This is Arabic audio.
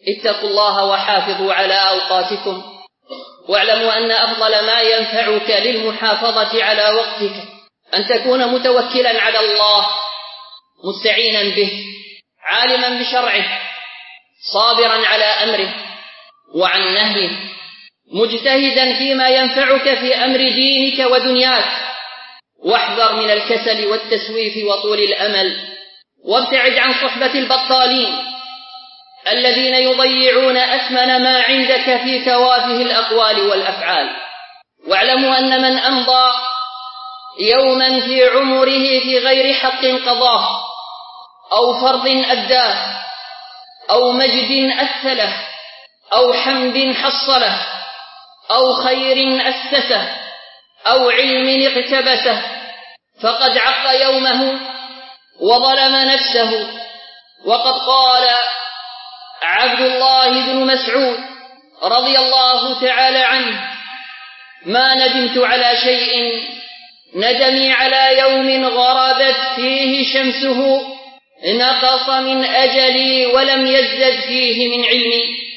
اتقوا الله وحافظوا على أوقاتكم، واعلموا أن أفضل ما ينفعك للمحافظة على وقتك أن تكون متوكلا على الله، مستعينا به، عالما بشرعه، صابرا على أمره وعن نهيه، مجتهدا فيما ينفعك في أمر دينك ودنياك، واحذر من الكسل والتسويف وطول الأمل، وابتعد عن صحبة البطالين الذين يضيعون أثمن ما عندك في توافه الأقوال والأفعال. واعلموا أن من أمضى يوما في عمره في غير حق قضاه، أو فرض أداه، أو مجد أثله، أو حمد حصله، أو خير أسسه، أو علم اقتبسه، فقد عق يومه وظلم نفسه. وقد قال عبد الله بن مسعود رضي الله تعالى عنه: ما ندمت على شيء ندمي على يوم غربت فيه شمسه نقص من أجلي ولم يزدد فيه من علمي.